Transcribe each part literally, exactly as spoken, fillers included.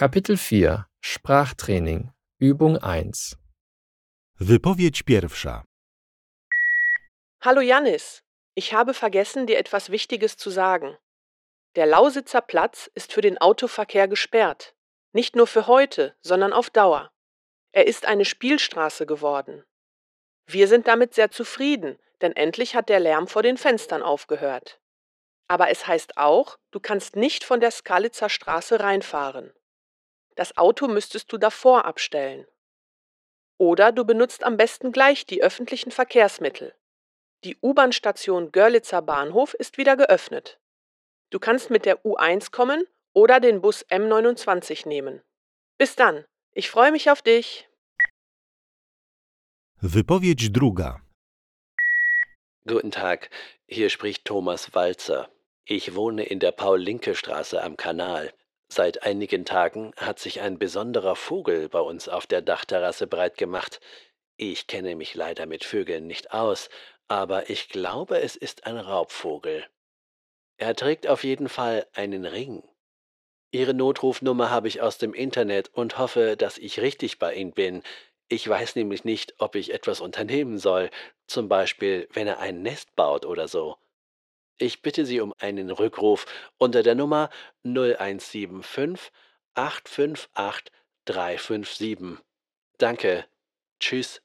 Kapitel vier Sprachtraining Übung eins Wypowiedź pierwsza. Hallo Jannis, ich habe vergessen, dir etwas Wichtiges zu sagen. Der Lausitzer Platz ist für den Autoverkehr gesperrt. Nicht nur für heute, sondern auf Dauer. Er ist eine Spielstraße geworden. Wir sind damit sehr zufrieden, denn endlich hat der Lärm vor den Fenstern aufgehört. Aber es heißt auch, du kannst nicht von der Skalitzer Straße reinfahren. Das Auto müsstest du davor abstellen. Oder du benutzt am besten gleich die öffentlichen Verkehrsmittel. Die U-Bahn-Station Görlitzer Bahnhof ist wieder geöffnet. Du kannst mit der U eins kommen oder den Bus M neunundzwanzig nehmen. Bis dann, ich freue mich auf dich. Wypowiedź druga. Guten Tag, hier spricht Thomas Walzer. Ich wohne in der Paul-Lincke-Straße am Kanal. Seit einigen Tagen hat sich ein besonderer Vogel bei uns auf der Dachterrasse breit gemacht. Ich kenne mich leider mit Vögeln nicht aus, aber ich glaube, es ist ein Raubvogel. Er trägt auf jeden Fall einen Ring. Ihre Notrufnummer habe ich aus dem Internet und hoffe, dass ich richtig bei Ihnen bin. Ich weiß nämlich nicht, ob ich etwas unternehmen soll, zum Beispiel, wenn er ein Nest baut oder so. Ich bitte Sie um einen Rückruf unter der Nummer null eins sieben fünf acht fünf acht drei fünf sieben. Danke. Tschüss.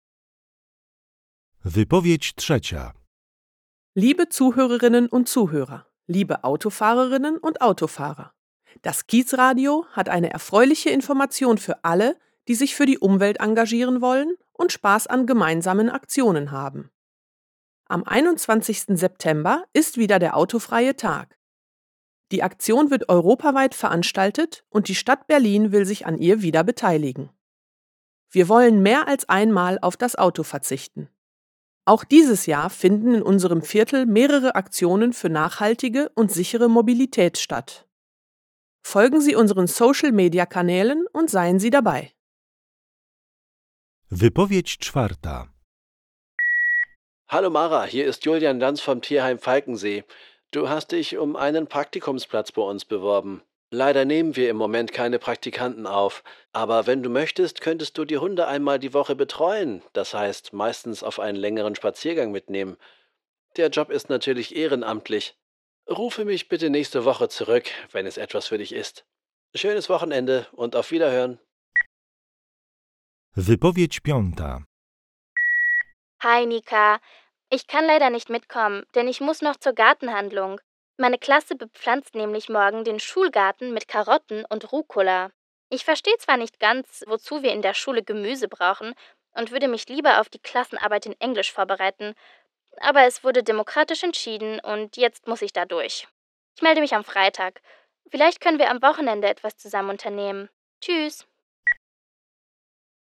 Wypowiedź trzecia. Liebe Zuhörerinnen und Zuhörer, liebe Autofahrerinnen und Autofahrer, das Kiezradio hat eine erfreuliche Information für alle, die sich für die Umwelt engagieren wollen und Spaß an gemeinsamen Aktionen haben. Am einundzwanzigsten September ist wieder der autofreie Tag. Die Aktion wird europaweit veranstaltet und die Stadt Berlin will sich an ihr wieder beteiligen. Wir wollen mehr als einmal auf das Auto verzichten. Auch dieses Jahr finden in unserem Viertel mehrere Aktionen für nachhaltige und sichere Mobilität statt. Folgen Sie unseren Social-Media-Kanälen und seien Sie dabei. Wypowiedź czwarta. Hallo Mara, hier ist Julian Lanz vom Tierheim Falkensee. Du hast dich um einen Praktikumsplatz bei uns beworben. Leider nehmen wir im Moment keine Praktikanten auf, aber wenn du möchtest, könntest du die Hunde einmal die Woche betreuen, das heißt meistens auf einen längeren Spaziergang mitnehmen. Der Job ist natürlich ehrenamtlich. Rufe mich bitte nächste Woche zurück, wenn es etwas für dich ist. Schönes Wochenende und auf Wiederhören. Wypowiedź piąta. Hi Nika, ich kann leider nicht mitkommen, denn ich muss noch zur Gartenhandlung. Meine Klasse bepflanzt nämlich morgen den Schulgarten mit Karotten und Rucola. Ich verstehe zwar nicht ganz, wozu wir in der Schule Gemüse brauchen und würde mich lieber auf die Klassenarbeit in Englisch vorbereiten, aber es wurde demokratisch entschieden und jetzt muss ich da durch. Ich melde mich am Freitag. Vielleicht können wir am Wochenende etwas zusammen unternehmen. Tschüss.